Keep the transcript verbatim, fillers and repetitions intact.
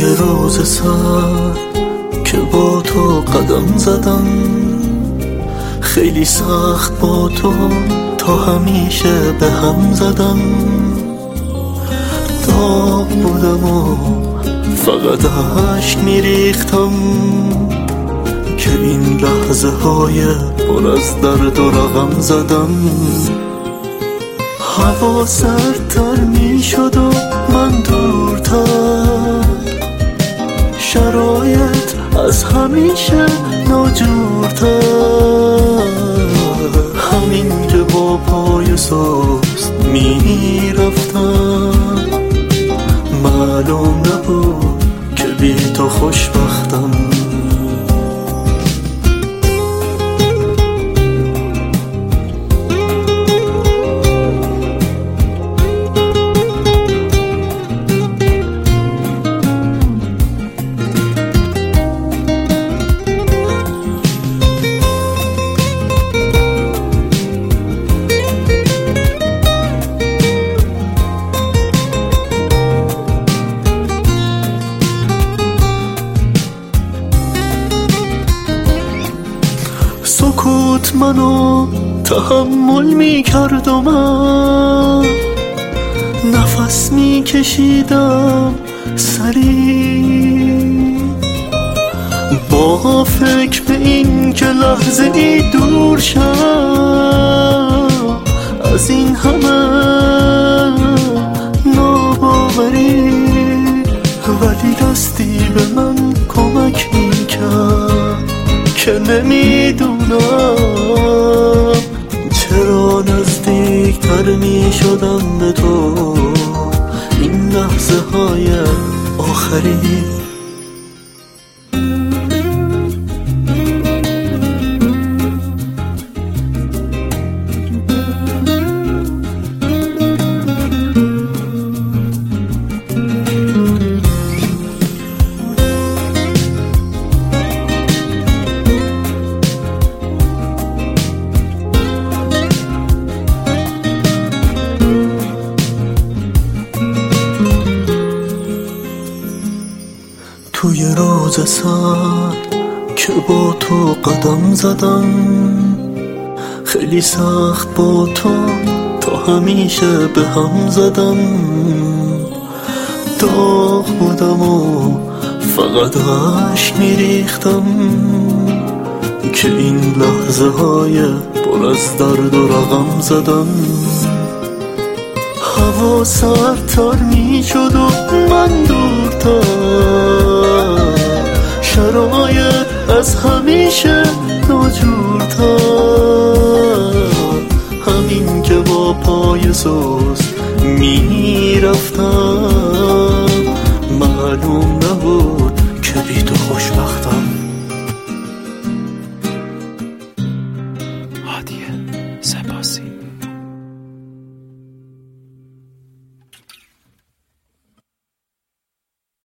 توی روز سر که با تو قدم زدم، خیلی سخت با تو تا همیشه به هم زدم. داغ بودم و فقط عشق میریختم که این لحظه های پر از درد و رقم زدم. هوا سردتر میشد و من دورتر، شرایط از همیشه ناجورتر. همین که با پای سست میرفتم، معلوم نبود که بی تو خوشبختم. سکوت منو تحمل می کرد و من نفس می کشیدم سریع، با فکر به این که لحظه ای دور شم از این همه ناباوری. ولی دستی به من کمک می کرد که نمیدونم چرا نزدیکتر می شدم به تو این لحظه های آخری. توی روز سر که با تو قدم زدم، خیلی سخت با تو تا همیشه به هم زدم. داغ بودم و فقط عشق میریختم که این لحظه های پر از درد و رقم زدم. هوا سردتر میشد و من دورتر، شرایط از همیشه ناجورتر. همین که با پای سست میرفتم،